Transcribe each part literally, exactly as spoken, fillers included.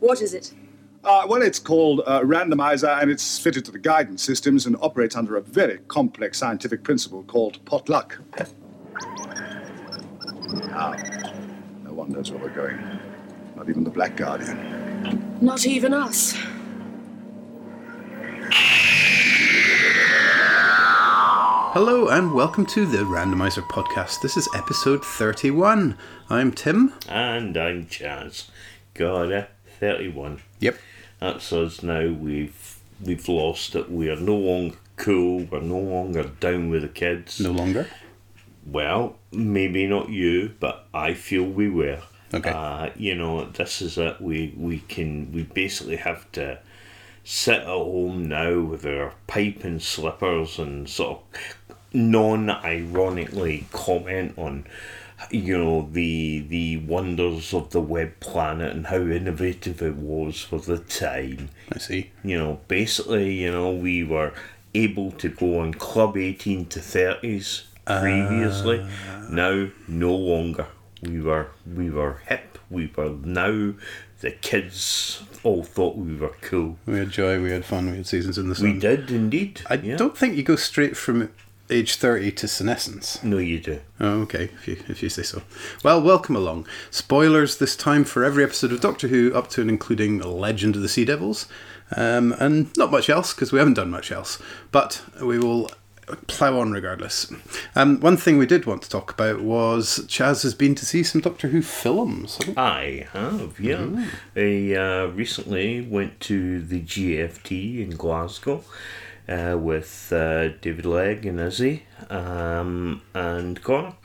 What is it? Uh, well, it's called a randomizer, and it's fitted to the guidance systems and operates under a very complex scientific principle called potluck. Now, no one knows where we're going. Not even the Black Guardian. Not even us. Hello and welcome to the Randomizer podcast. This is episode thirty-one. I'm Tim. And I'm Chaz. God, eh? thirty-one. Yep. That's us now. We've we've lost it. We are no longer cool. We're no longer down with the kids. No longer? Well, maybe not you, but I feel we were. Okay. Uh, you know, this is it. We, we can, we basically have to sit at home now with our pipe and slippers and sort of non-ironically comment on, you know, the the wonders of the web planet and how innovative it was for the time. I see. You know, basically, you know, we were able to go on Club eighteen to thirties previously. Uh... Now, no longer. We were we were hip. We were now. The kids all thought we were cool. We had joy. We had fun. We had seasons in the sun. We did indeed. I yeah. don't think you go straight from age thirty to senescence. No, you do. Oh, okay, if you if you say so. Well, welcome along. Spoilers this time for every episode of Doctor Who, up to and including Legend of the Sea Devils, um, and not much else because we haven't done much else. But we will plough on regardless. Um, one thing we did want to talk about was Chaz has been to see some Doctor Who films. I have, yeah. Mm. I uh, recently went to the G F T in Glasgow. Uh, with uh, David Legg and Izzy um, and Connor.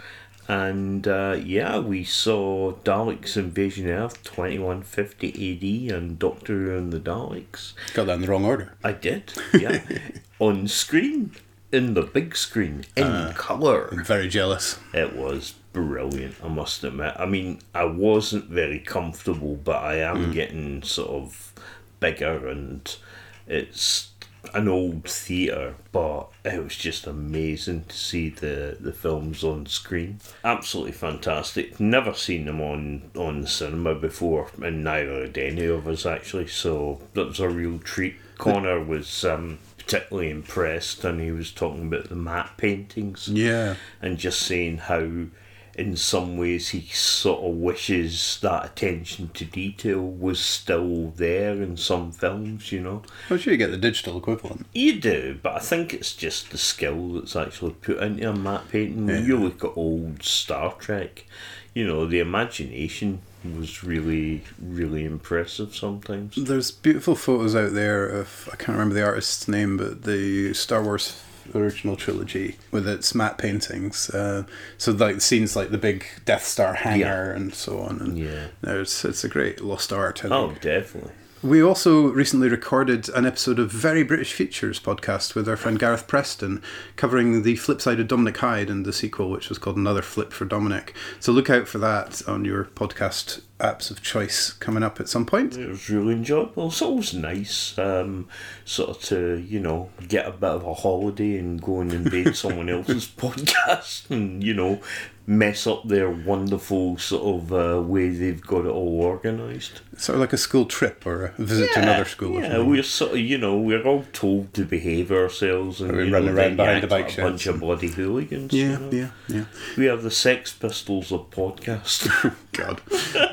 And uh, yeah, we saw Daleks Invasion Earth twenty-one fifty A D and Doctor Who and the Daleks. Got that in the wrong order. I did, yeah. On screen, in the big screen, in uh, colour. I'm very jealous. It was brilliant, I must admit. I mean, I wasn't very comfortable, but I am mm. getting sort of bigger, and it's an old theatre, but it was just amazing to see the, the films on screen. Absolutely fantastic. Never seen them on, on the cinema before, and neither had any of us actually, so that was a real treat. Connor was um, particularly impressed, and he was talking about the matte paintings. Yeah. And just saying how in some ways he sort of wishes that attention to detail was still there in some films, you know. I'm sure you get the digital equivalent. You do, but I think it's just the skill that's actually put into a matte painting. When yeah. you look at old Star Trek, you know, the imagination was really, really impressive sometimes. There's beautiful photos out there of, I can't remember the artist's name, but the Star Wars original trilogy with its matte paintings, uh, so like the scenes like the big Death Star hangar yeah. and so on, and yeah, it's it's a great lost art. I think. Oh, definitely. We also recently recorded an episode of Very British Features podcast with our friend Gareth Preston, covering the flip side of Dominic Hyde and the sequel, which was called Another Flip for Dominic. So look out for that on your podcast apps of choice coming up at some point. It was really enjoyable. It's always nice um, sort of to, you know, get a bit of a holiday and go and invade someone else's podcast and, you know, mess up their wonderful sort of uh, way they've got it all organised. Sort of like a school trip or a visit yeah, to another school. Yeah, or we're sort of, you know, we're all told to behave ourselves and we you run know, around behind the bike like a sheds. bunch of bloody hooligans. Yeah, you know? yeah, yeah. We are the Sex Pistols of podcast. God.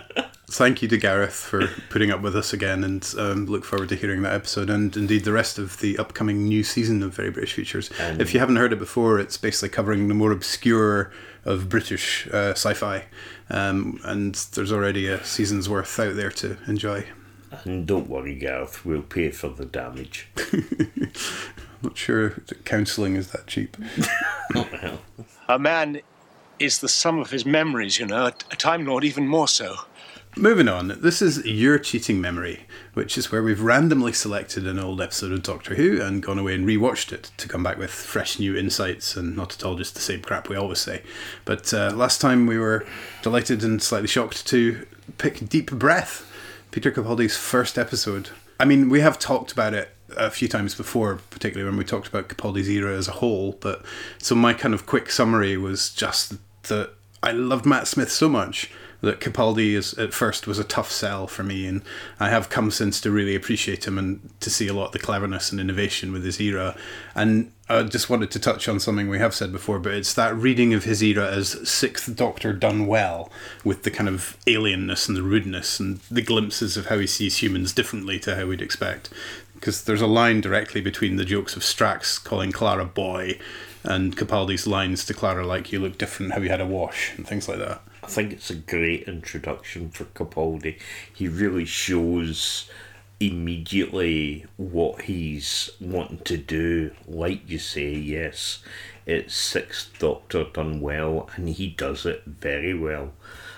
Thank you to Gareth for putting up with us again, and um, look forward to hearing that episode and indeed the rest of the upcoming new season of Very British Features. And if you haven't heard it before, it's basically covering the more obscure of British uh, sci-fi, um, and there's already a season's worth out there to enjoy. And don't worry, Gareth, we'll pay for the damage. I'm not sure that counselling is that cheap. Oh, well. A man is the sum of his memories, you know, a Time Lord even more so. Moving on, this is Your Cheating Memory, which is where we've randomly selected an old episode of Doctor Who and gone away and rewatched it to come back with fresh new insights and not at all just the same crap we always say. But uh, last time we were delighted and slightly shocked to pick Deep Breath, Peter Capaldi's first episode. I mean, we have talked about it a few times before, particularly when we talked about Capaldi's era as a whole, but so my kind of quick summary was just that I loved Matt Smith so much that Capaldi is at first was a tough sell for me, and I have come since to really appreciate him and to see a lot of the cleverness and innovation with his era. And I just wanted to touch on something we have said before, but it's that reading of his era as Sixth Doctor done well, with the kind of alienness and the rudeness and the glimpses of how he sees humans differently to how we'd expect. Because there's a line directly between the jokes of Strax calling Clara boy and Capaldi's lines to Clara like, you look different, have you had a wash, and things like that. I think it's a great introduction for Capaldi. He really shows immediately what he's wanting to do. Like you say, yes, it's Sixth Doctor done well, and he does it very well.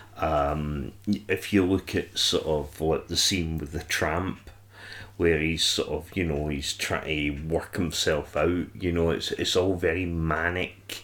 Um, if you look at sort of like the scene with the tramp, where he's sort of, you know, he's trying to work himself out, you know, it's it's all very manic,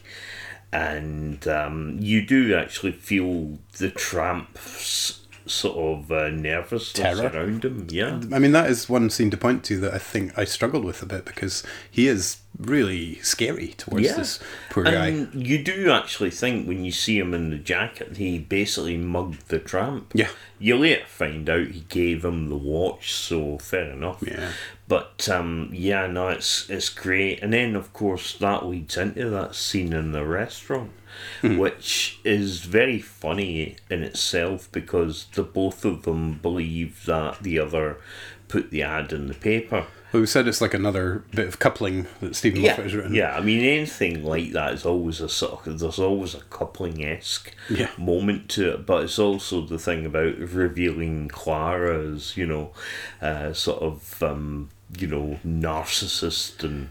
and um, you do actually feel the tramp's sort of uh, nervousness Terror around him. Yeah, I mean, that is one scene to point to that I think I struggled with a bit, because he is really scary towards yeah. this poor guy. And you do actually think when you see him in the jacket, he basically mugged the tramp. Yeah. You later find out he gave him the watch, so fair enough. Yeah. But um, yeah, no, it's it's great. And then of course that leads into that scene in the restaurant, mm. which is very funny in itself, because the both of them believe that the other put the ad in the paper. Well, we said it's like another bit of coupling that Stephen Yeah, Moffat has written. yeah. I mean, anything like that is always a sort of, there's always a coupling-esque Yeah. moment to it, but it's also the thing about revealing Clara as, you know, uh, sort of, um, you know, narcissist, and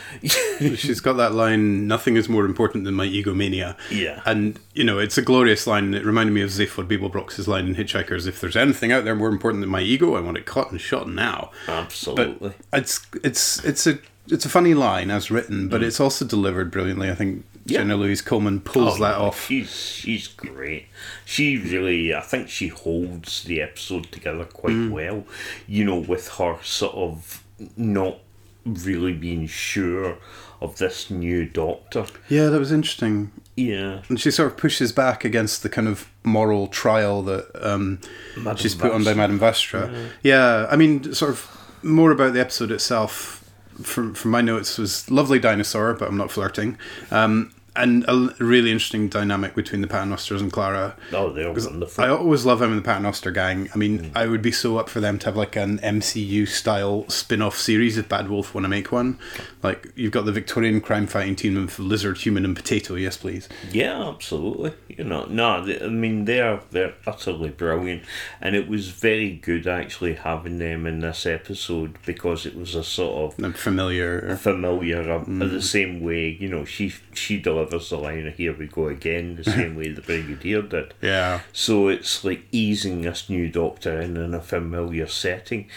She's got that line, nothing is more important than my egomania. Yeah. And, you know, it's a glorious line. It reminded me of Zaphod Beeblebrox's line in Hitchhikers, if there's anything out there more important than my ego, I want it caught and shot now. Absolutely. But it's it's it's a it's a funny line as written, but mm. it's also delivered brilliantly. I think Yeah. Jenna Louise Coleman pulls Oh, that no, off. She's she's great. She really, I think she holds the episode together quite Mm. well. You know, with her sort of not really being sure of this new Doctor. Yeah, that was interesting. Yeah. And she sort of pushes back against the kind of moral trial that um, Madame she's put on by Vastra. Madame Vastra. Yeah. yeah, I mean, sort of more about the episode itself. From from my notes was lovely dinosaur, but I'm not flirting. Um, and a l- really interesting dynamic between the Paternosters and Clara. Oh, they're wonderful. I always love him and the Paternoster gang. I mean, Mm. I would be so up for them to have like an M C U style spin-off series if Bad Wolf want to make one. Like, you've got the Victorian crime fighting team of Lizard, Human and Potato, yes please. Yeah, absolutely. You know, no, they, I mean, they're they're utterly brilliant, and it was very good actually having them in this episode, because it was a sort of And familiar. familiar, uh, Mm. the same way, you know, she she delivers the line of "here we go again" the same way the Brigadier did. Yeah. So it's like easing this new Doctor in in a familiar setting.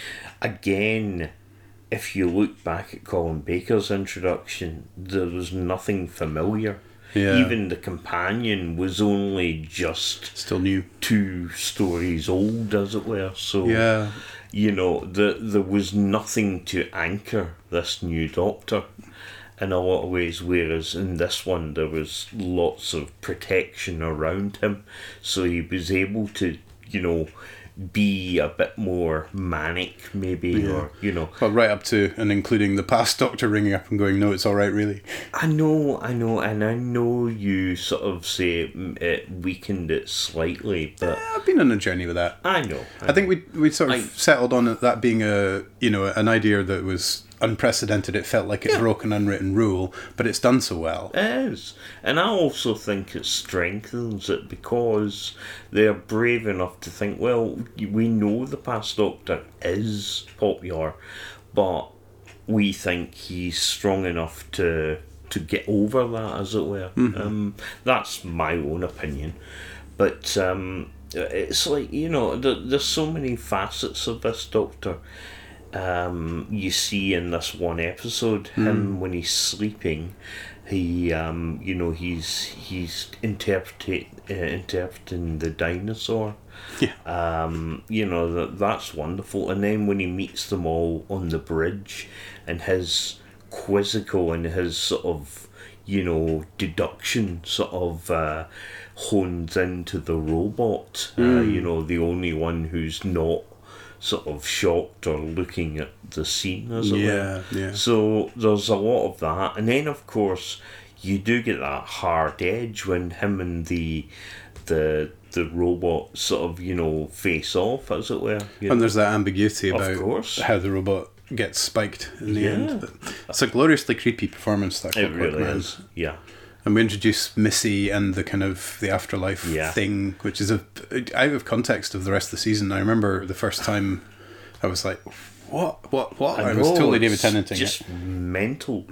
Again, if you look back at Colin Baker's introduction, there was nothing familiar. Yeah. Even the companion was only just Still new. two stories old, as it were. So, Yeah. you know, the, there was nothing to anchor this new Doctor in a lot of ways, whereas in this one there was lots of protection around him, so he was able to, you know, be a bit more manic maybe, Yeah. or, you know. Well, right up to and including the past Doctor ringing up and going, no, it's all right, really. I know, I know, and I know you sort of say mm, it weakened it slightly, but Eh, I've been on a journey with that. I know. I think we we sort of I- settled on it, that being a you know an idea that was unprecedented. It felt like it Yeah. broke an unwritten rule, but it's done so well. It is. And I also think it strengthens it, because they're brave enough to think, well, we know the past Doctor is popular, but we think he's strong enough to to get over that, as it were. Mm-hmm. Um, that's my own opinion. But um, it's like, you know, there, there's so many facets of this Doctor. Um, you see in this one episode, him when he's sleeping, he, um, you know, he's he's interpreting uh, interpreting the dinosaur. Yeah. Um, you know, that that's wonderful. And then when he meets them all on the bridge, and his quizzical and his sort of, you know, deduction sort of uh, hones into the robot. Mm. Uh, you know, the only one who's not sort of shocked or looking at the scene, as it Yeah, were. yeah. So there's a lot of that. And then, of course, you do get that hard edge when him and the the the robot sort of, you know, face off, as it were. You And know? there's that ambiguity Of about course. how the robot gets spiked in the Yeah. end. But it's a gloriously creepy performance, that It Clockwork really Man. is, yeah. And we introduce Missy and the kind of the afterlife Yeah. thing, which is a out of context of the rest of the season. I remember the first time I was like, what, what, what? I, was know, totally David it's Tennanting just it. mental.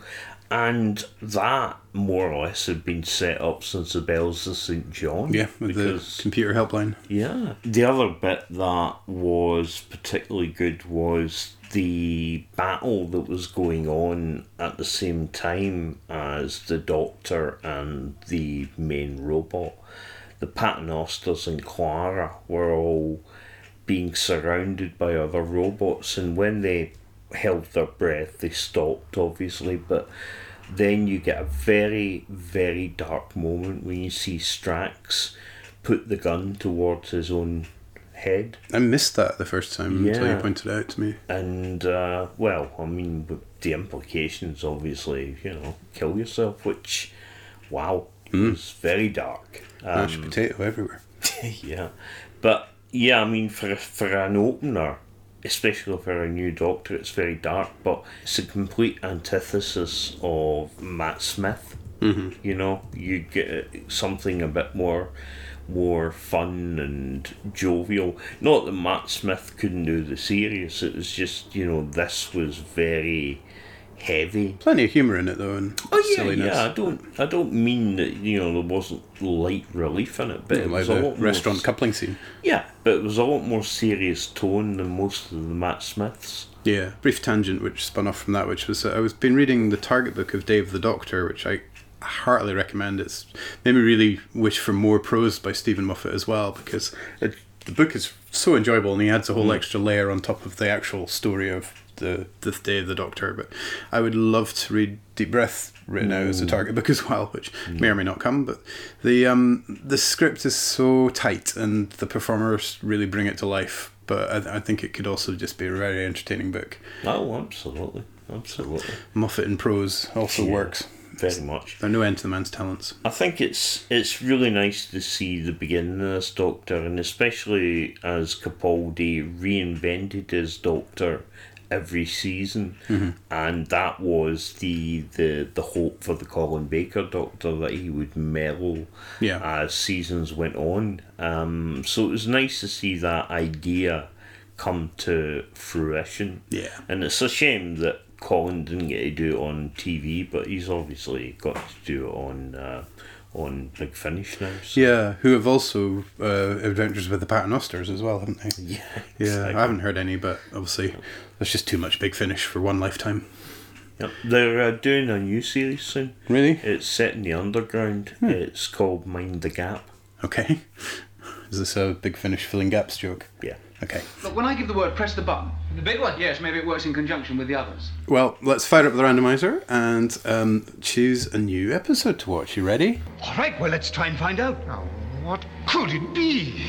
And that, more or less, had been set up since the Bells of Saint John. Yeah, with because, the computer helpline. yeah. The other bit that was particularly good was the battle that was going on at the same time as the Doctor and the main robot. The Paternosters and Clara were all being surrounded by other robots, and when they held their breath, they stopped, obviously, but then you get a very, very dark moment when you see Strax put the gun towards his own head. I missed that the first time until you Yeah. pointed it out to me. And, uh, well, I mean, with the implications, obviously, you know, kill yourself, which, wow, was very dark. Um, Mashed potato everywhere. yeah. But, yeah, I mean, for, for an opener, especially for a new Doctor, it's very dark, but it's a complete antithesis of Matt Smith. Mm-hmm. You know, you get something a bit more more fun and jovial. Not that Matt Smith couldn't do the serious, it was just, you know, this was very heavy. Plenty of humour in it though, and Oh yeah, silliness. yeah. I don't, I don't mean that, you know, there wasn't light relief in it, but it Like was a the lot more restaurant coupling scene. Yeah, but it was a lot more serious tone than most of the Matt Smiths. Yeah, brief tangent which spun off from that, which was uh, I was been reading the Target book of Dave the Doctor, which I heartily recommend. It's made me really wish for more prose by Stephen Moffat as well, because it, the book is so enjoyable, and he adds a whole extra layer on top of the actual story of the the Day of the Doctor. But I would love to read Deep Breath written out as a Target book as well, which may or may not come. But the um the script is so tight, and the performers really bring it to life. But I, I think it could also just be a very entertaining book. Oh, absolutely, absolutely, Moffat in prose also Yeah. works. very much. There are no end to the man's talents. I think it's it's really nice to see the beginning of this Doctor, and especially as Capaldi reinvented his Doctor every season, Mm-hmm. and that was the, the the hope for the Colin Baker Doctor, that he would mellow Yeah. as seasons went on. Um, so it was nice to see that idea come to fruition. Yeah. And it's a shame that Colin didn't get to do it on T V, but he's obviously got to do it on uh, on Big Finish now. So. Yeah, who have also uh, Adventures with the Paternosters as well, haven't they? Yeah, Yeah, exactly. I haven't heard any, but obviously there's just too much Big Finish for one lifetime. Yep. They're uh, doing a new series soon. Really? It's set in the underground. Hmm. It's called Mind the Gap. Okay. Is this a Big Finish filling gaps joke? Yeah. Okay. Look, when I give the word, press the button. The big one? Yes, maybe it works in conjunction with the others. Well, let's fire up the randomizer and um, choose a new episode to watch. You ready? All right, well, let's try and find out. Now, what could it be?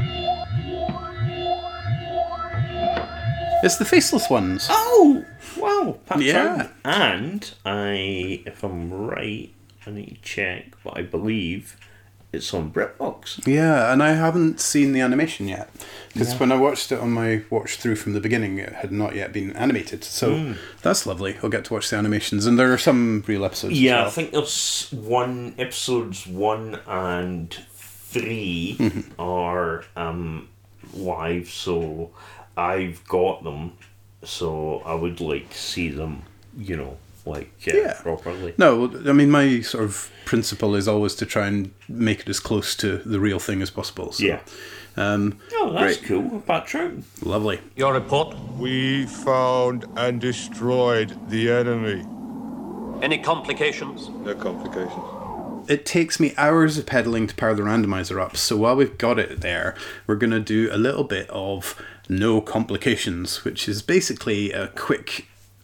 It's the Faceless Ones. Oh, wow. Pat Yeah. Brown. And I, if I'm right, I need to check, but I believe it's on BritBox. Yeah, and I haven't seen the animation yet. Because when I watched it on my watch through from the beginning, it had not yet been animated. So that's lovely. I'll get to watch the animations. And there are some real episodes Yeah, as I well. think there's one, episodes one and three Mm-hmm. are um, live, so I've got them. So I would like to see them, you know, like uh, Yeah. properly. No, I mean, my sort of principle is always to try and make it as close to the real thing as possible. So, Yeah. Um, Oh, that's Great. cool. Pat Troughton. lovely. Your report? We found and destroyed the enemy. Any complications? No complications. It takes me hours of pedaling to power the randomizer up, so while we've got it there, we're going to do a little bit of no complications, which is basically a quick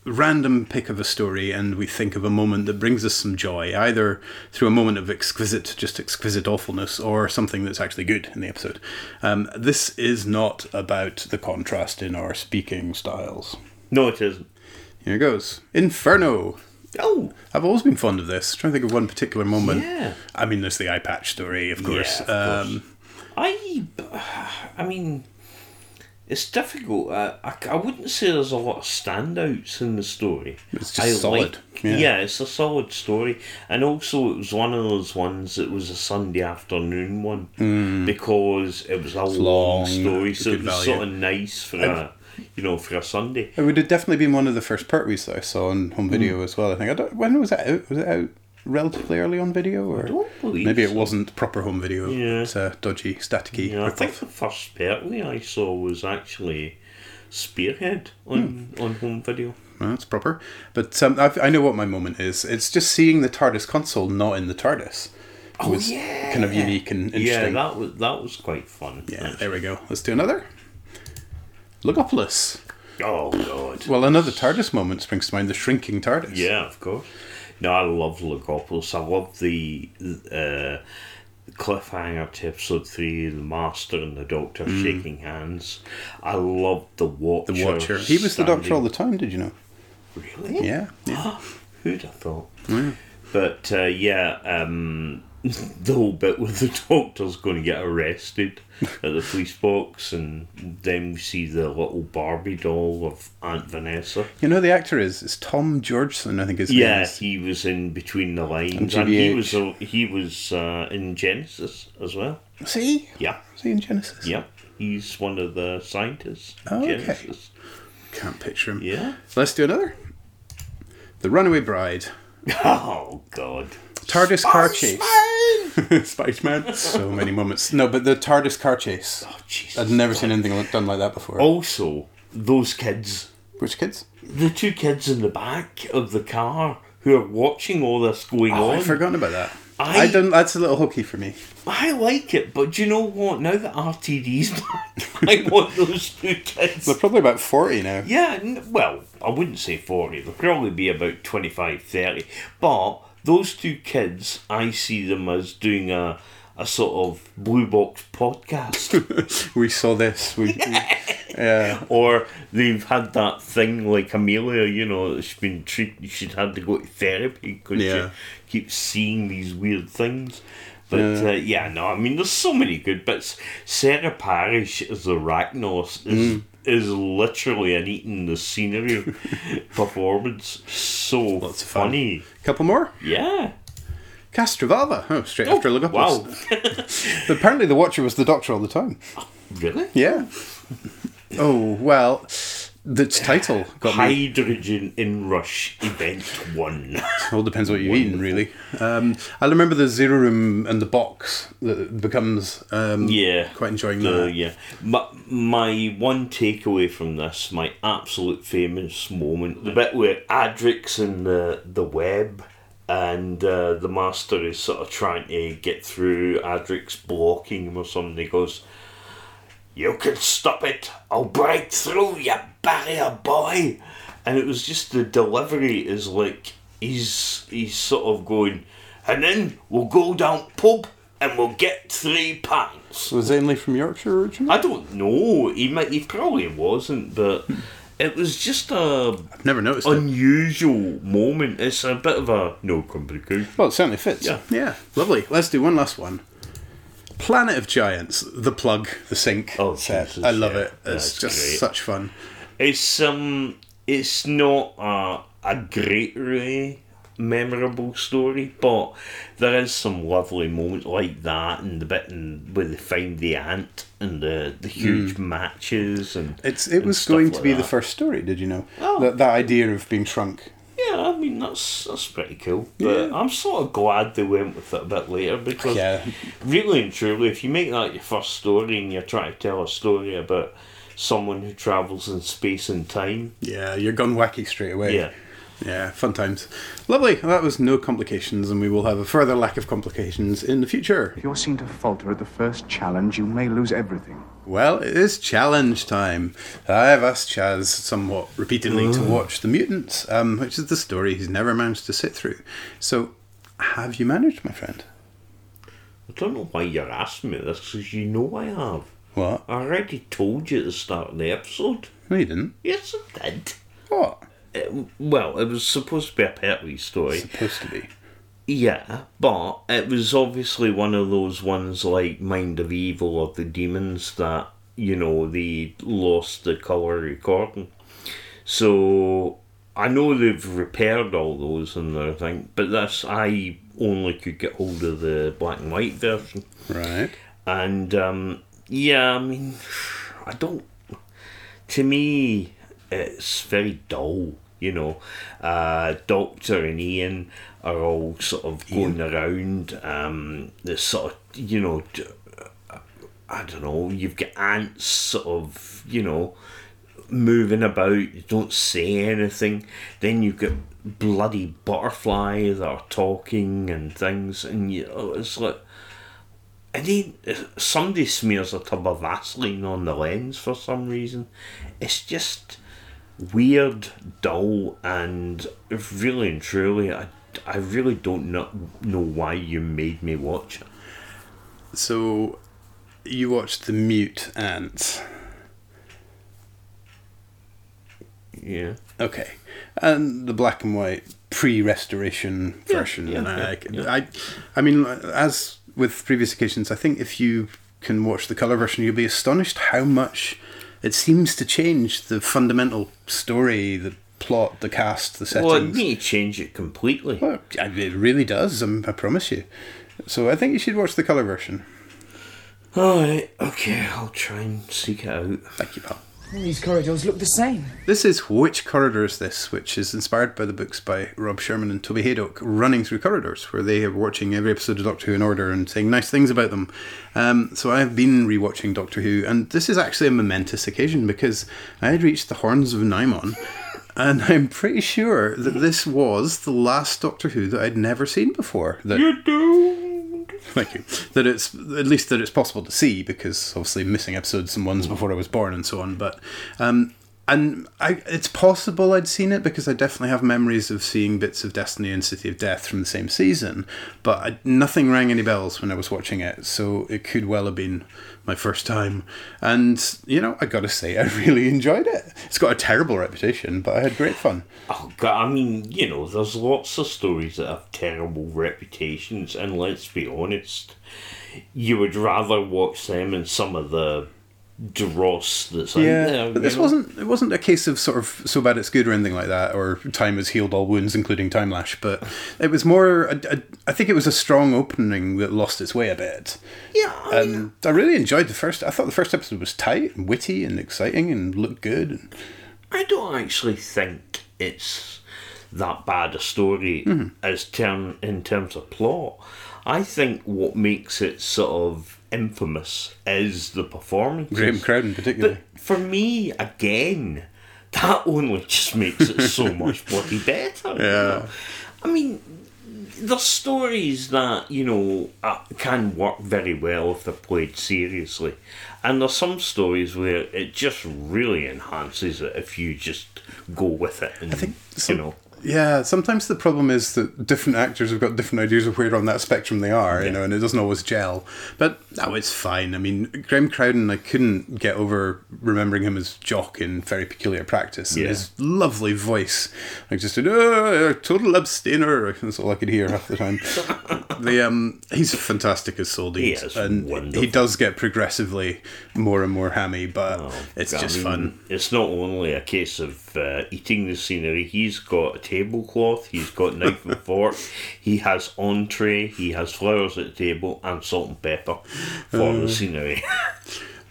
random pick of a story and we think of a moment that brings us some joy, either through a moment of exquisite, just exquisite awfulness, or something that's actually good in the episode. Um, this is not about the contrast in our speaking styles. No, it isn't. Here goes. Inferno. Oh, I've always been fond of this. I'm trying to think of one particular moment. Yeah. I mean, there's the eye patch story, of course. Yeah, of um, course. I, I mean, it's difficult. I, I, I wouldn't say there's a lot of standouts in the story. It's just I solid. Like, Yeah. yeah, it's a solid story. And also, it was one of those ones that was a Sunday afternoon one Mm. because it was a long, long, story, so good it was value. sort of nice for a, you know, for a Sunday. It would have definitely been one of the first Pertwees that I saw on home video Mm. as well. I think. I don't, when was it out? Was it out relatively early on video, or I don't believe maybe it so. wasn't proper home video? Yeah. It's a dodgy, staticky. Yeah, I ripoff. think the first Pertwee I saw was actually Spearhead on, Hmm. on home video. Well, that's proper. But um, I've, I know what my moment is. It's just seeing the TARDIS console not in the TARDIS. Oh, was yeah. kind of unique and Yeah, interesting. that was that was quite fun. Yeah, there we go. Let's do another. Logopolis. Oh god. Well, another TARDIS moment springs to mind, the shrinking TARDIS. Yeah, of course. No, I love Logopolis. I love the uh, cliffhanger to episode three, the Master and the Doctor Mm. shaking hands. I love the Watcher. The Watcher. He was the Doctor all the time, did you know? Really? Yeah. yeah. Who'd have thought? Mm. But uh, yeah, um, the whole bit where the Doctor's going to get arrested at the police box, and then we see the little Barbie doll of Aunt Vanessa. You know who the actor is? It's Tom Georgeson, I think his Yeah, name is. he was in Between the Lines, And and, he was G B H. uh, he was uh, in Genesis as well. See? Yeah, Was he in Genesis? yeah, he's one of the scientists. in Oh, okay. Genesis. Can't picture him. Yeah. Let's do another. The Runaway Bride. Oh God. TARDIS car chase. Spider-Man. So many moments. No, but the TARDIS car chase. Oh Jesus. I'd never seen anything like- done like that before. Also, those kids. Which kids? The two kids in the back of the car who are watching all this going Oh, on. I've forgotten about that. I- I don't. That's a little hokey for me. I like it, but do you know what? Now that R T D's back, I want those two kids. They're probably about forty now. Yeah, n- well, I wouldn't say forty. They'll probably be about twenty-five, thirty. But those two kids, I see them as doing a, a sort of blue box podcast. We saw this. We, we, yeah. Or they've had that thing like Amelia, you know, she's been treated, she'd had to go to therapy because Yeah. she keeps seeing these weird things. But Yeah. uh, yeah, no, I mean, there's so many good bits. Sarah Parish as the Arachnos is, Mm. is literally an eating the scenery performance. So Lots of fun. funny. Couple more. Yeah. Castrovalva. Oh, straight after Logopolis. Wow. But apparently the Watcher was the Doctor all the time. Really? Yeah. Oh, well, its title got me. Hydrogen in Rush Event one. All depends what you've eaten, really. Um, I remember the Zero Room and the box that becomes. Um, Yeah. Quite enjoying The, that. yeah. My, my one takeaway from this, my absolute famous moment, the bit where Adric's in the, the web and uh, the Master is sort of trying to get through, Adric's blocking him or something. He goes, "You can stop it. I'll break through, you barrier boy." And it was just the delivery is like he's he's sort of going, "And then we'll go down pub and we'll get three pints." Was Ainley from Yorkshire originally? I don't know. He might. He probably wasn't, but it was just a I've never noticed it. unusual moment. It's a bit of a no complication. Well, it certainly fits. Yeah. Yeah. Lovely. Let's do one last one. Planet of Giants, the plug, the sync Oh, set. Jesus, I love yeah. it. It's That's just great. such fun. It's um, it's not a a greatly memorable story, but there is some lovely moments like that, and the bit in, where they find the ant and the the huge matches and It's It and was stuff going like to be that. the first story, did you know? Oh. That, that idea of being shrunk. Yeah, I mean that's that's pretty cool. But Yeah. I'm sort of glad they went with it a bit later because Yeah. really and truly, if you make that your first story and you're trying to tell a story about someone who travels in space and time, Yeah, you're gone wacky straight away. yeah, Yeah, fun times. Lovely. That was no complications, and we will have a further lack of complications in the future. If you're seen to falter at the first challenge, you may lose everything. Well, it is challenge time. I have asked Chaz somewhat repeatedly to watch The Mutants, um, which is the story he's never managed to sit through. So, have you managed, my friend? I don't know why you're asking me this, because you know I have. What? I already told you at the start of the episode. No, you didn't. Yes, I did. What? It, well, it was supposed to be a Pertwee story. Supposed to be. Yeah, but it was obviously one of those ones like Mind of Evil or The Demons that, you know, they lost the colour recording. So, I know they've repaired all those and everything, but this, I only could get hold of the black and white version. Right. And, um, yeah, I mean, I don't... To me, it's very dull. You know, uh, Doctor and Ian are all sort of going Ian. around. Um, the sort of, you know, I don't know. You've got ants sort of, you know, moving about. You don't say anything. Then you've got bloody butterflies that are talking and things, and you know, it's like. And then somebody smears a tub of Vaseline on the lens for some reason. It's just weird, dull, and really and truly, I, I really don't know, know why you made me watch it. So, you watched The Mute Ants. Yeah. Okay. And the black and white pre-restoration yeah, version. Yeah, I, yeah. I, I mean, as with previous occasions, I think if you can watch the colour version, you'll be astonished how much it seems to change the fundamental story, the plot, the cast, the settings. Well, it may change it completely. Well, it really does, I promise you. So I think you should watch the colour version. Alright, okay, I'll try and seek it out. Thank you, pal. All these corridors look the same. This is Which Corridor Is This?, which is inspired by the books by Rob Sherman and Toby Haydock, running through corridors, where they are watching every episode of Doctor Who in order and saying nice things about them. Um, so I've been rewatching Doctor Who, and this is actually a momentous occasion, because I had reached the Horns of Naimon, and I'm pretty sure that this was the last Doctor Who that I'd never seen before. That you do. Thank you. That it's at least that it's possible to see, because obviously missing episodes and ones before I was born and so on. But um, and I, it's possible I'd seen it, because I definitely have memories of seeing bits of Destiny and City of Death from the same season. But I, nothing rang any bells when I was watching it, so it could well have been my first time. And you know, I got to say, I really enjoyed it. It's got a terrible reputation, but I had great fun. Oh God! I mean, you know, there's lots of stories that have terrible reputations, and let's be honest, you would rather watch them than some of the dross that's yeah, out there. But this know? wasn't it wasn't a case of sort of so bad it's good or anything like that, or time has healed all wounds, including Time Lash. But it was more, a, a, I think it was a strong opening that lost its way a bit. Yeah, I mean, and I really enjoyed the first. I thought the first episode was tight and witty and exciting and looked good. And I don't actually think it's that bad a story mm-hmm. as term in terms of plot. I think what makes it sort of infamous is the performances. Graham Crowden, particularly. But for me, again, that only just makes it so much bloody better. Yeah. You know? I mean, there's stories that, you know, uh, can work very well if they're played seriously. And there's some stories where it just really enhances it if you just go with it and, I think some, you know. Yeah, sometimes the problem is that different actors have got different ideas of where on that spectrum they are, yeah. you know, and it doesn't always gel. But, no, it's fine. I mean, Graham Crowden, I couldn't get over remembering him as Jock in Very Peculiar Practice. And yeah. his lovely voice. Like, just, oh, a total abstainer. That's all I could hear half the time. the um, He's fantastic as Soldeed. He is and wonderful. He does get progressively more and more hammy, but oh, it's I just mean, fun. It's not only a case of uh, eating the scenery. He's got a tablecloth, he's got knife and fork, he has entree, he has flowers at the table, and salt and pepper for uh, the scenery.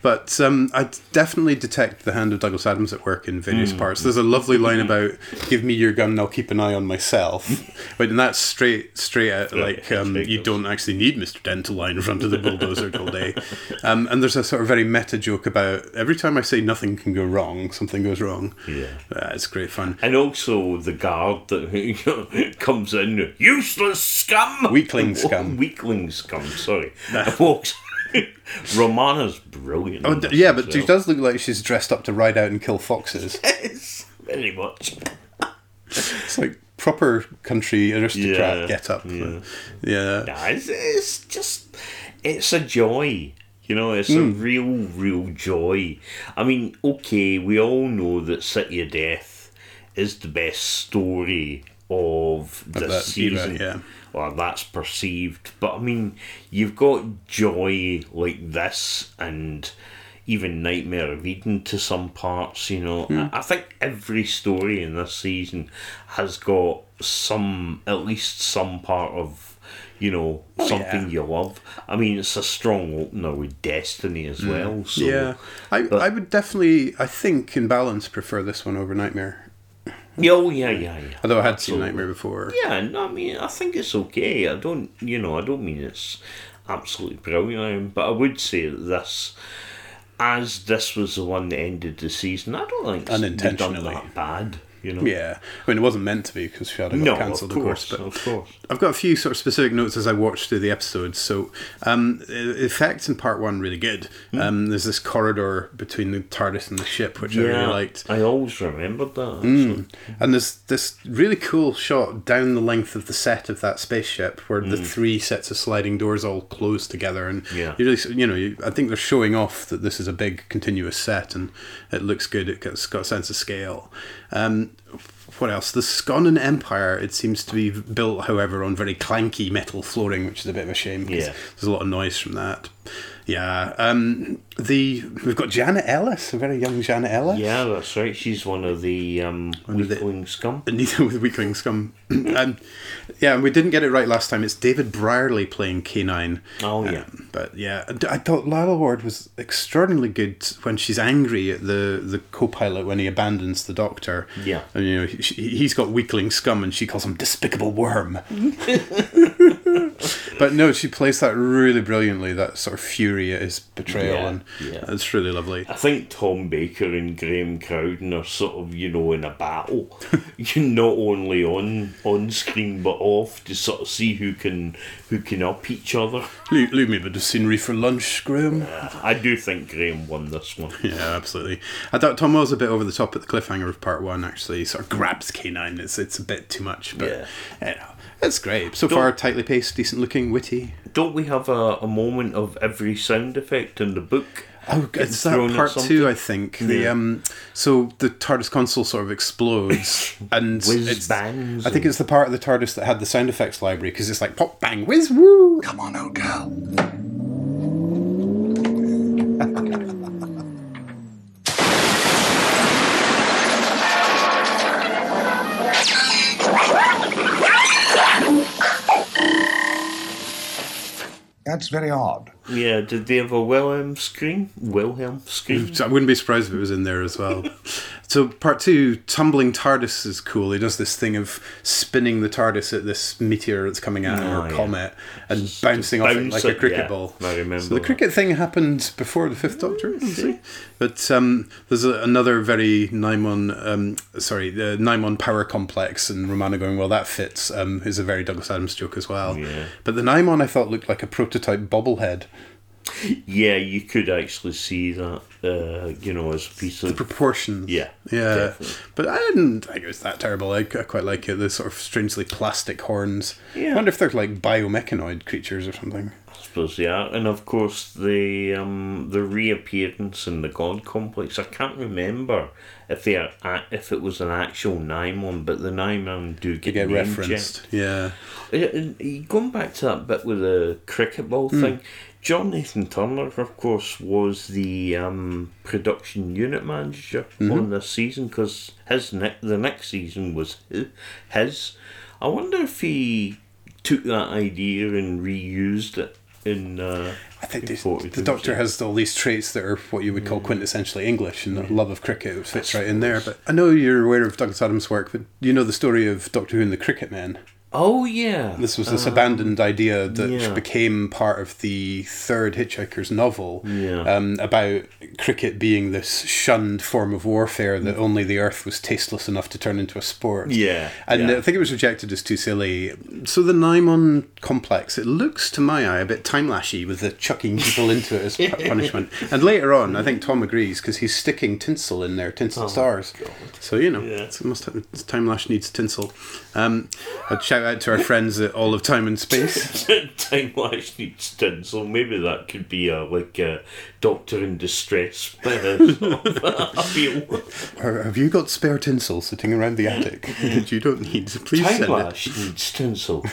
But um, I definitely detect the hand of Douglas Adams at work in various Mm. parts. There's a lovely line about "Give me your gun, and I'll keep an eye on myself," but that's straight, straight out like um, you don't actually need Mister Dent to lie in front of the bulldozer all day. Um, and there's a sort of very meta joke about every time I say nothing can go wrong, something goes wrong. Yeah, uh, it's great fun. And also the guard that comes in, useless scum, weakling scum, weakling scum. Sorry, walks. Romana's brilliant. Oh, d- yeah, but well. She does look like she's dressed up to ride out and kill foxes. Yes, very much. It's like proper country aristocrat yeah, get up. Yeah, yeah. yeah it's, it's just, it's a joy. You know, it's mm. a real, real joy. I mean, okay, we all know that City of Death is the best story of the of season. Era, yeah. Well, that's perceived. But I mean, you've got joy like this and even Nightmare of Eden to some parts, you know. Mm. I think every story in this season has got some, at least some part of, you know, oh, something yeah. you love. I mean, it's a strong opener with Destiny as mm. well. So, yeah, I, but, I would definitely, I think in balance, prefer this one over Nightmare. Oh, yeah, yeah, yeah. Although I had seen Nightmare before. Yeah, no, I mean, I think it's okay. I don't, you know, I don't mean it's absolutely brilliant, but I would say that this, as this was the one that ended the season, I don't think it's done that bad. You know? Yeah, I mean, it wasn't meant to be because Shadow got no, cancelled, of of course, course. But of course. I've got a few sort of specific notes as I watched through the episodes. So, um, effects in part one really good. Mm. Um, there's this corridor between the TARDIS and the ship, which yeah, I really liked. I always remembered that. Mm. And there's this really cool shot down the length of the set of that spaceship where mm. the three sets of sliding doors all close together, and yeah. you really, you know, you, I think they're showing off that this is a big continuous set, and it looks good. It's got a sense of scale. Um, What else? The Skonan Empire, it seems to be built, however, on very clanky metal flooring, which is a bit of a shame because yeah. there's a lot of noise from that. Yeah. Um, the We've got Janet Ellis, a very young Janet Ellis. Yeah, that's right. She's one of the um, Weakling Scum. Neither with Weakling Scum. um, yeah, and we didn't get it right last time. It's David Brierley playing K nine. Oh, yeah. Um, but yeah, I thought Lila Ward was extraordinarily good when she's angry at the, the co-pilot when he abandons the Doctor. Yeah. And, you know, he, he's got Weakling Scum and she calls him Despicable Worm. But no, she plays that really brilliantly, that sort of fury at his betrayal, yeah, and yeah. it's really lovely. I think Tom Baker and Graham Crowden are sort of, you know, in a battle. You not only on on screen but off to sort of see who can who can up each other. Leave, leave me a bit of scenery for lunch, Graham. Uh, I do think Graham won this one. Yeah, absolutely. I thought Tom was a bit over the top at the cliffhanger of part one. Actually, he sort of grabs K nine. It's it's a bit too much, but yeah. you know, it's great so don't, far. Tightly paced, decent looking, witty. Don't we have a, a moment of every sound effect in the book? Oh, it's that part two, I think. Yeah. The um, so the TARDIS console sort of explodes, and whiz it's, bangs. I think it's the part of the TARDIS that had the sound effects library because it's like pop, bang, whiz, woo. Come on, old girl. That's very odd. Yeah, did they have a Wilhelm scream? Wilhelm scream? I wouldn't be surprised if it was in there as well. So part two, tumbling TARDIS is cool. He does this thing of spinning the TARDIS at this meteor that's coming out, oh, or yeah. comet, and Just bouncing off it like it, a cricket yeah, ball. I remember. So the cricket that. thing happened before the Fifth Doctor, see? But um, there's a, another very Naimon, um, sorry, the Naimon power complex, and Romana going, well, that fits, um, is a very Douglas Adams joke as well. Yeah. But the Naimon I thought looked like a prototype bobblehead. Yeah, you could actually see that, uh, you know, as a piece of... The proportions. Yeah, yeah. Definitely. But I didn't think it was that terrible. I, I quite like it. The sort of strangely plastic horns. Yeah. I wonder if they're like biomechanoid creatures or something. I suppose they are. And of course, the um, the reappearance in the God Complex. I can't remember if they are if it was an actual Naimon, but the Naimon do get, get name referenced. checked. Yeah. And going back to that bit with the cricket ball mm. thing, John Nathan Turner, of course, was the um, production unit manager mm-hmm. on this season because his ne- the next season was his. I wonder if he took that idea and reused it in. Uh, I think this, the Doctor has all these traits that are what you would call quintessentially English, and the love of cricket, which fits right in there. But I know you're aware of Douglas Adams' work, but you know the story of Doctor Who and the Cricket Men. Oh, yeah. This was this um, abandoned idea that yeah. became part of the third Hitchhiker's novel yeah. um, about cricket being this shunned form of warfare that only the Earth was tasteless enough to turn into a sport. Yeah. And yeah. I think it was rejected as too silly. So the Naimon complex, it looks to my eye a bit time-lashy with the chucking people into it as pu- punishment. And later on, I think Tom agrees, because he's sticking tinsel in there, tinsel oh stars. So, you know, yeah. it's, must have, Time Lash needs tinsel. Um, I'd shout out to our friends at All of Time and Space. Time Lash needs tinsel. Maybe that could be a like a Doctor in Distress uh, sort of appeal. Or have you got spare tinsel sitting around the attic that you don't need? Please Time send Lash it. needs tinsel.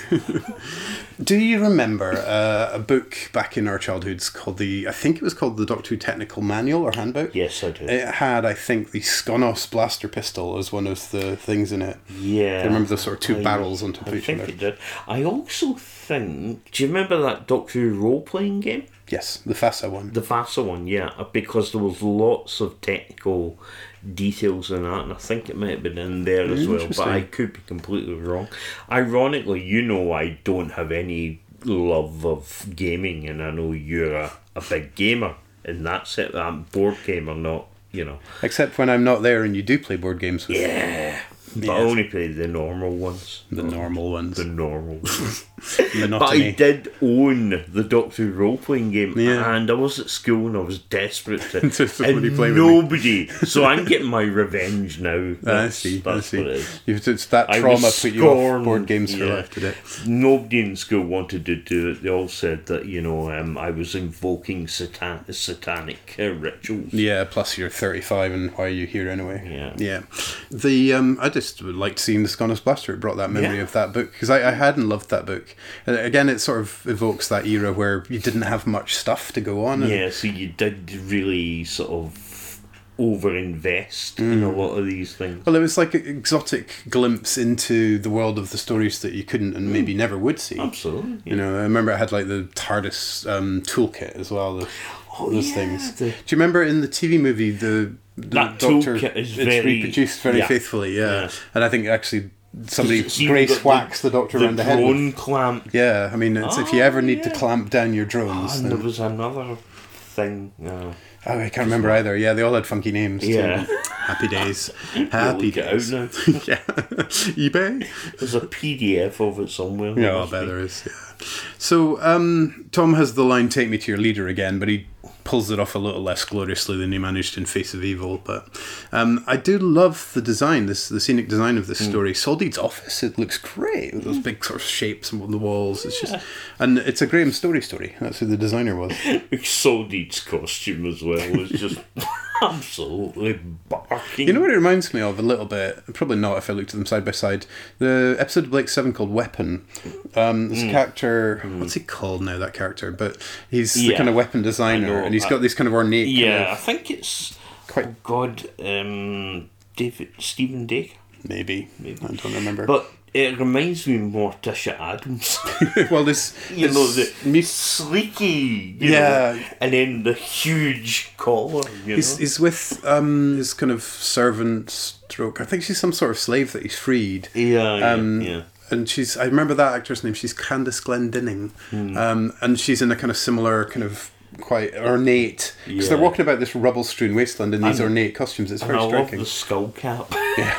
Do you remember uh, a book back in our childhoods called the, I think it was called the Doctor Who Technical Manual or Handbook? Yes, I do. It had, I think, the Skonos blaster pistol as one of the things in it. Yeah. I remember the sort of two I, barrels on top of I each think other. it did. I also think, do you remember that Doctor Who role-playing game? Yes, the FASA one. The FASA one, yeah, because there was lots of technical details in that, and I think it might have been in there as well, but I could be completely wrong. Ironically, you know, I don't have any love of gaming, and I know you're a, a big gamer in that set. I'm a board gamer, not, you know. Except when I'm not there and you do play board games with Yeah. me. But Yes. I only play the normal ones. The normal ones. The normal ones. Monotony. But I did own the Doctor Who role-playing game, Yeah. and I was at school and I was desperate to, To somebody and play with me. nobody. So I'm getting my revenge now. I That's, see, that's I see. what it is. You've, it's that I trauma was put you off scorned, board games for yeah. life, did it? Nobody in school wanted to do it. They all said that, you know, um, I was invoking satan- satanic uh, rituals. Yeah, plus you're thirty-five, and why are you here anyway? Yeah. Yeah. The um, I just would like seeing the Skonos Blaster. It brought that memory Yeah. of that book, because I, I hadn't loved that book. And again, it sort of evokes that era where you didn't have much stuff to go on. And Yeah, so you did really sort of over-invest in a lot of these things. Well, it was like an exotic glimpse into the world of the stories that you couldn't and maybe never would see. Absolutely. Yeah. You know, I remember it had like the TARDIS um, toolkit as well. The, Oh, those yeah, things. the- Do you remember in the T V movie the, the That Doctor? toolkit is it's very- reproduced very yeah. faithfully. Yeah. Yeah. And I think actually somebody So you've grace got whacks the, Doctor the around the head. with- drone clamp. Yeah, I mean, it's, if you Oh, ever need to yeah. clamp down your drones, And there then, was another thing. Uh, oh, I can't remember either. Yeah, they all had funky names. too. Yeah. Happy days. You'll Happy get days. out yeah. eBay. There's a P D F of it somewhere. Yeah, I must bet be. there is. Yeah. So um, Tom has the line "Take me to your leader" again, but he pulls it off a little less gloriously than he managed in Face of Evil. But um, I do love the design, this the scenic design of this Mm. story. Soldeed's office, it looks great with those big sort of shapes on the walls. It's just, and it's a Graham Story story. That's who the designer was. Soldeed's costume as well was just absolutely barking. You know what it reminds me of a little bit? Probably not if I looked at them side by side. The episode of Blake Seven called Weapon. Um, there's a Mm. character, what's he called now, that character? But he's the Yeah. kind of weapon I designer, know. and he's I- got this kind of ornate kind Yeah, of- I think it's quite oh God, um, David Stephen Dacre. Maybe. Maybe. I don't remember. But it reminds me more of Tisha Adams. well, this you this know, the me- sleeky, you Yeah. know, and then the huge collar. You he's, know? he's with um, his kind of servant stroke. I think she's some sort of slave that he's freed. Yeah, yeah, um, yeah. And she's, I remember that actress name, she's Candice Glendinning. Hmm. Um, and she's in a kind of similar kind of quite ornate, because they're Yeah. walking about this rubble-strewn wasteland in these And- ornate costumes. It's And very I striking. love the skull cap. Yeah.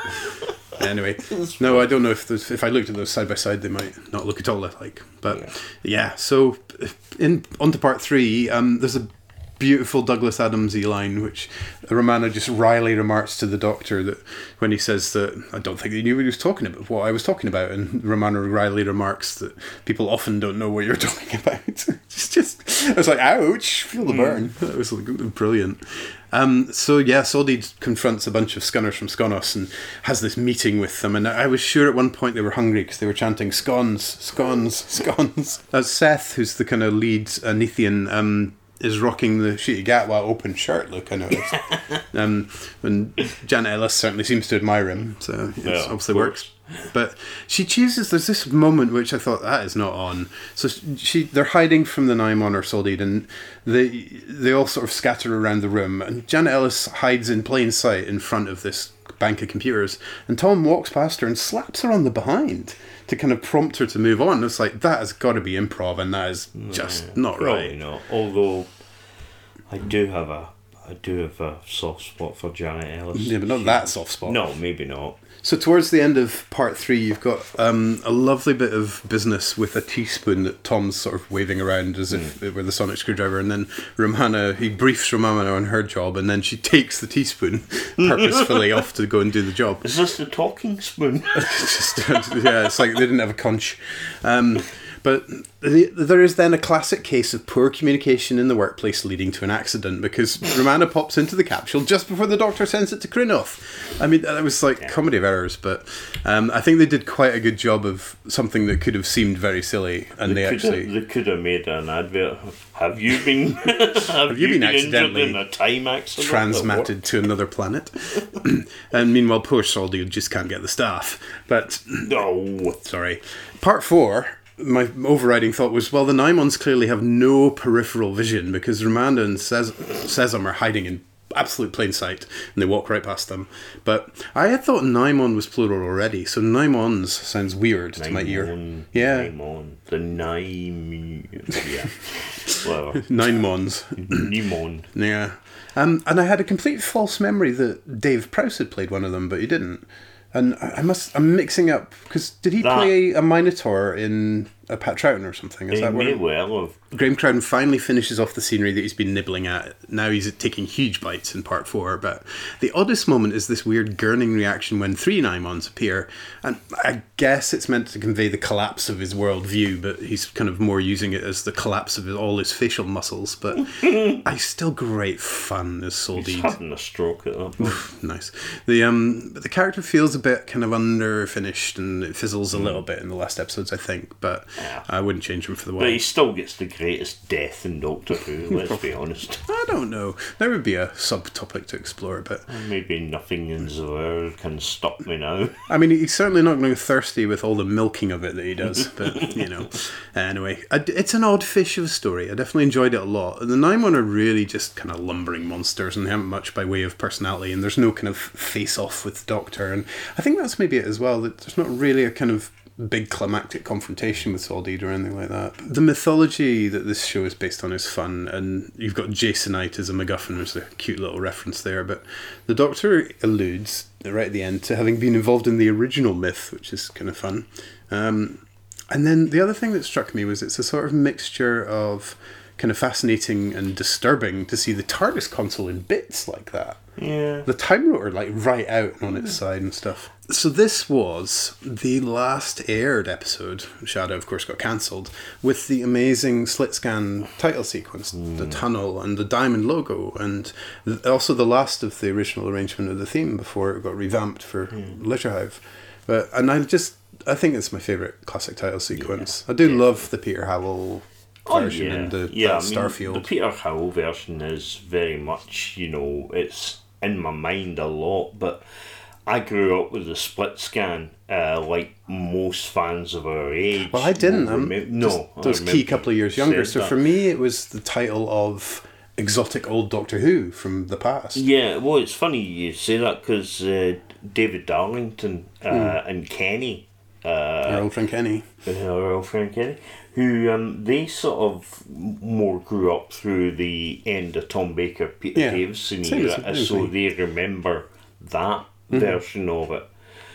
Anyway, no, I don't know if those, if I looked at those side by side, they might not look at all alike. But yeah, yeah so in on to part three. Um, there's a beautiful Douglas Adamsy line, which Romana just wryly remarks to the Doctor that when he says that I don't think he knew what he was talking about, what I was talking about, and Romana wryly remarks that people often don't know what you're talking about. It's just, I was like, ouch, feel the burn. Mm. That was like, brilliant. Um, so yeah, Soldeed confronts a bunch of Skunners from Skonos and has this meeting with them, and I was sure at one point they were hungry because they were chanting scones, scones, scones. That's Seth, who's the kind of lead Anethian. Um, is rocking the Shitty Gatwa open shirt look, I noticed. um, and Janet Ellis certainly seems to admire him, so it Yeah, obviously works. But she chooses, there's this moment which I thought, that is not on. So she, they're hiding from the Naimon or Soldeed, and they they all sort of scatter around the room, and Janet Ellis hides in plain sight in front of this bank of computers, and Tom walks past her and slaps her on the behind to kind of prompt her to move on. It's like, that has got to be improv, and that is just Yeah, not probably right. not. Although I do have a I do have a soft spot for Janet Ellis. Yeah, but not She- that soft spot. No, maybe not. So towards the end of part three, you've got um, a lovely bit of business with a teaspoon that Tom's sort of waving around as if it were the sonic screwdriver, and then Romana, he briefs Romana on her job, and then she takes the teaspoon purposefully off to go and do the job. Is this the talking spoon? Just, yeah, it's like they didn't have a conch. Um, but the, there is then a classic case of poor communication in the workplace leading to an accident, because Romana pops into the capsule just before the Doctor sends it to Krinoth. I mean, that was like yeah. comedy of errors, but um, I think they did quite a good job of something that could have seemed very silly, and they, they actually... Have, they could have made an advert. Have you been... have, have you, you been, been accidentally in a time accident? Transmatted to another planet? And meanwhile, poor Soldeed just can't get the staff. But... No. Sorry. Part four... My overriding thought was, well, the Naimons clearly have no peripheral vision, because Romana and Ces- Sesam are hiding in absolute plain sight, and they walk right past them. But I had thought Naimon was plural already, so Naimons sounds weird Naimon, to my ear. Yeah. Naimon. The Naim... Yeah. Whatever. Nine Mons. Nimon. Yeah. Um, and I had a complete false memory that Dave Prowse had played one of them, but he didn't. And I must, I'm mixing up, because did he that, play a Minotaur in a Pat Troughton or something? Is he that may where well have. Graham Crowden finally finishes off the scenery that he's been nibbling at. Now he's taking huge bites in part four. But the oddest moment is this weird gurning reaction when three Naimons appear. And I guess it's meant to convey the collapse of his worldview, but he's kind of more using it as the collapse of his, all his facial muscles. But I still great fun as Soldeed. He's having a stroke at that point. Nice. The um, but the character feels a bit kind of underfinished, and it fizzles a little bit in the last episodes, I think. But yeah. I wouldn't change him for the world. But he still gets the greatest death in Doctor Who, let's be honest. I don't know. There would be a subtopic to explore, but... Maybe nothing in the world can stop me now. I mean, he's certainly not going to be thirsty with all the milking of it that he does, but, you know. Anyway, it's an odd fish of a story. I definitely enjoyed it a lot. The Naimon are really just kind of lumbering monsters, and they haven't much by way of personality, and there's no kind of face-off with the Doctor, and I think that's maybe it as well, that there's not really a kind of big climactic confrontation with Soldeed or anything like that. The mythology that this show is based on is fun, and you've got Jasonite as a MacGuffin, which is a cute little reference there, but the Doctor alludes right at the end to having been involved in the original myth, which is kind of fun. Um, and then the other thing that struck me was it's a sort of mixture of kind of fascinating and disturbing to see the TARDIS console in bits like that. Yeah. The Time Rotor, like, right out on its side and stuff. So this was the last aired episode. Shadow, of course, got cancelled, with the amazing slit scan title sequence, mm. the tunnel and the diamond logo, and th- also the last of the original arrangement of the theme before it got revamped for mm. Leisure Hive. But and I just I think it's my favourite classic title sequence. Yeah, I do yeah. love the Peter Howell version oh, yeah. and the yeah, Starfield. I mean, the Peter Howell version is very much, you know, it's in my mind a lot, but I grew up with the split scan, uh, like most fans of our age. Well, I didn't. I'm remem- no, those key couple of years younger. So that. For me, it was the title of exotic old Doctor Who from the past. Yeah, well, it's funny you say that because uh, David Darlington uh, mm. and Kenny, uh, our old friend Kenny, our old friend Kenny, who um, they sort of more grew up through the end of Tom Baker, Peter yeah. Davison era, so they remember that mm-hmm. version of it.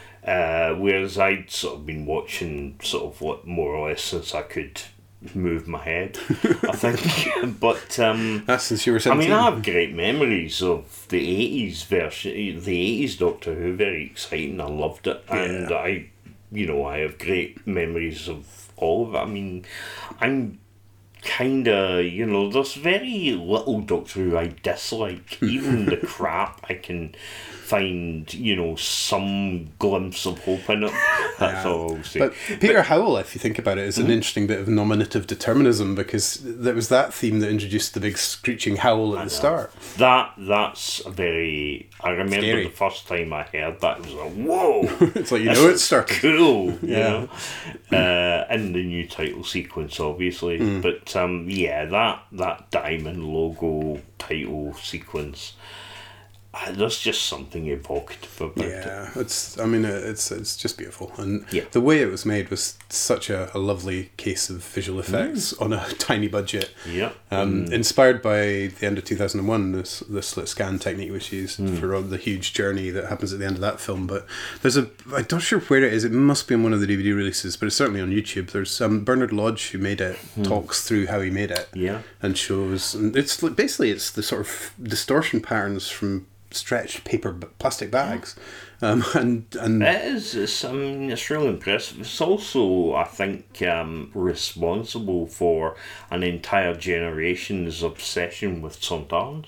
Uh, whereas I'd sort of been watching sort of what more or less since I could move my head, I think. But um, that's since you were seventeen. I mean, I have great memories of the eighties version, the eighties Doctor Who. Very exciting. I loved it, yeah. and I, you know, I have great memories of all of it. I mean, I'm kind of, you know, there's very little Doctor Who I dislike. Even the crap, I can find, you know, some glimpse of hope in it. That's Yeah. all I'll say. But Peter Howell, if you think about it, is an interesting bit of nominative determinism, because there was that theme that introduced the big screeching howl at the start. That that's a very. I remember Scary. the first time I heard that, it was like, whoa! It's like, you this know, it is started. cool. You Yeah. know, uh, in the new title sequence, obviously. Mm. But um, yeah, that that diamond logo title sequence. Uh, there's just something evocative about it. Yeah, it's. I mean, uh, it's it's just beautiful, and Yeah. the way it was made was such a, a lovely case of visual effects on a tiny budget. Yeah. Um, Mm. Inspired by the end of two thousand one, this the slit scan technique was used Mm. for the huge journey that happens at the end of that film. But there's a. I'm not sure where it is. It must be on one of the D V D releases, but it's certainly on YouTube. There's um, Bernard Lodge, who made it, Mm. talks through how he made it. Yeah. And shows. And it's like, basically it's the sort of distortion patterns from stretched paper b- plastic bags, um, and and It is. It's, I mean, it's really impressive. It's also, I think, um, responsible for an entire generation's obsession with Sontarans.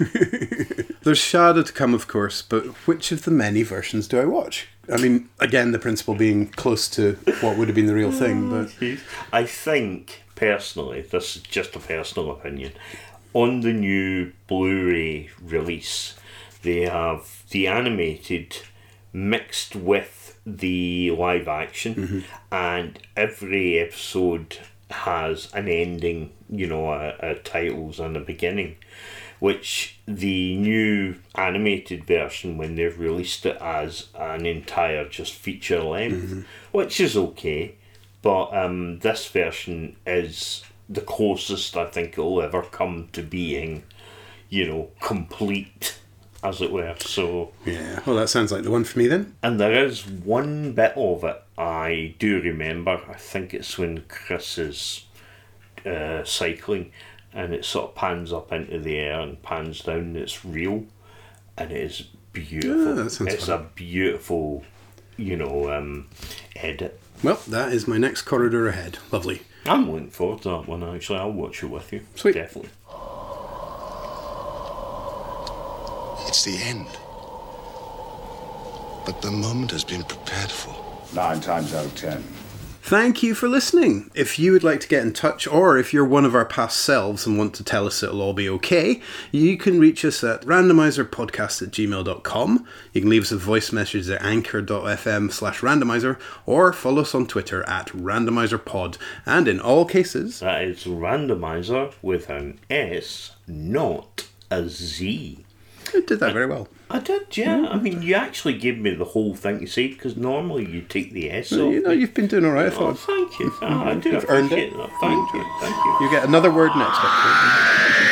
there's Shada to come, of course. But which of the many versions do I watch? I mean, again, the principle being close to what would have been the real thing, but I think, personally, this is just a personal opinion, on the new Blu-ray release, they have the animated mixed with the live action, Mm-hmm. and every episode has an ending, you know, a, a titles and a beginning, which the new animated version, when they've released it as an entire just feature length, Mm-hmm. which is okay, but um, this version is the closest I think it'll ever come to being, you know, complete, as it were. So yeah. Well, that sounds like the one for me then. and there is one bit of it I do remember. I think it's when Chris is uh, cycling, and it sort of pans up into the air and pans down, and it's real, and it is beautiful. Yeah, that sounds it's fun. a beautiful, you know, um, edit. Well, that is my next corridor ahead. Lovely. I'm looking forward to that one, actually. I'll watch it with you. Sweet. Definitely. It's the end. But the moment has been prepared for. Nine times out of ten. Thank you for listening. If you would like to get in touch, or if you're one of our past selves and want to tell us it'll all be okay, you can reach us at randomizerpodcast at gmail dot com. You can leave us a voice message at anchor.fm slash randomizer, or follow us on Twitter at randomizerpod. And in all cases, That is randomizer with an S, not a Z. you did that very well. I did, yeah. I mean, you actually gave me the whole thing to say, because normally you take the S So, off. you know, you've been doing all right. I Oh, thought thank you. I do You've earned appreciate it. that. Thank you. Thank you. you get another word next week.